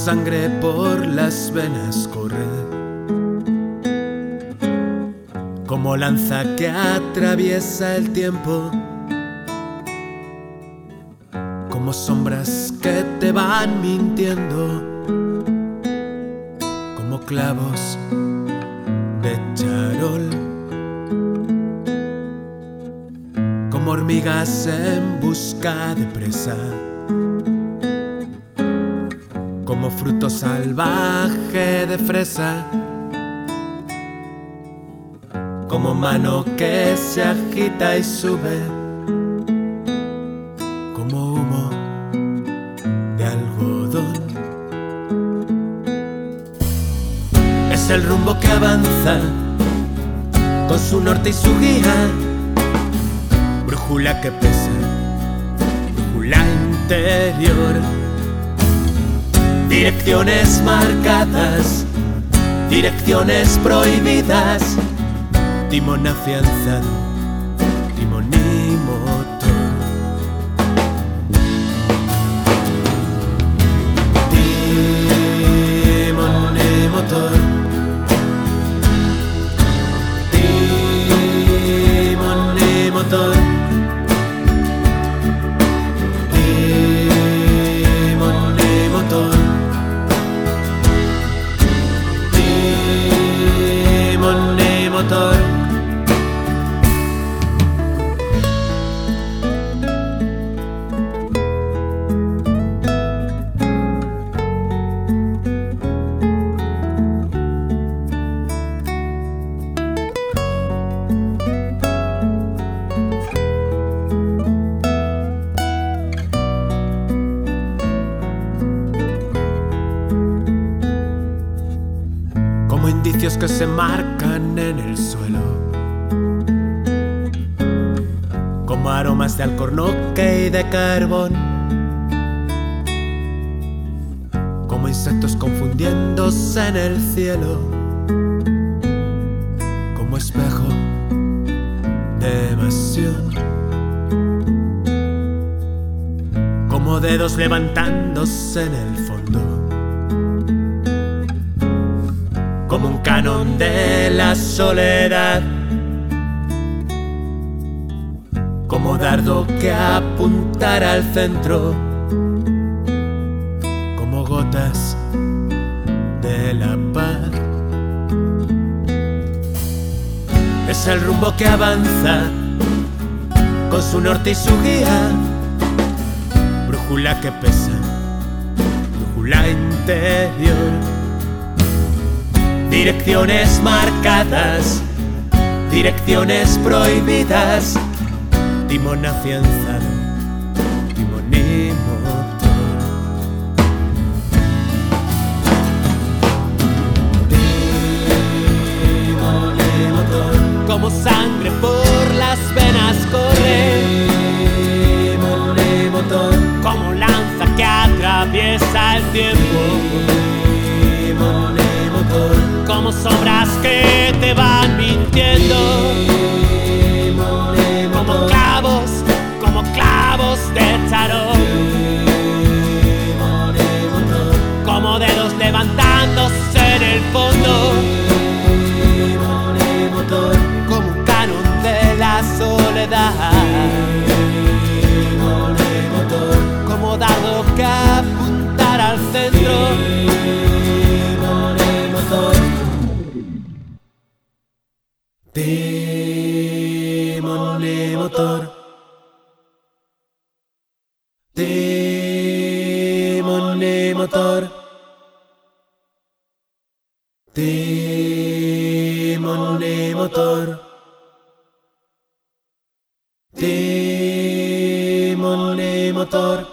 sangre por las venas corre, como lanza que atraviesa el tiempo, como sombras que te van mintiendo, como clavos de charol, como hormigas en busca de presa, como fruto salvaje de fresa, como mano que se agita y sube, como humo de algodón. Es el rumbo que avanza con su norte y su guía, brújula que pesa, brújula interior. Direcciones marcadas, direcciones prohibidas, timón afianzado, timón y motor. Timón y motor. Timón y motor. Timón y motor. Timón y motor. Como indicios que se marcan en el suelo, como aromas de alcornoque y de carbón, como insectos confundiéndose en el cielo, como espejo de evasión, como dedos levantándose en el fondo, como un canon de la soledad, como dardo que apuntara al centro, como gotas de la paz. Es el rumbo que avanza con su norte y su guía, brújula que pesa, brújula interior. Direcciones marcadas, direcciones prohibidas, timón afianzado, timón y motor. Timón y motor. Como sangre por las venas corre, timón y motor. Como lanza que atraviesa el tiempo, timón y motor. Como sombras que te van mintiendo, como clavos de charol, como dedos levantándose en el fondo, como un canon de la soledad, como dardo que apuntar al centro. Timón y motor. Timón y motor. Timón y motor. Timón y motor.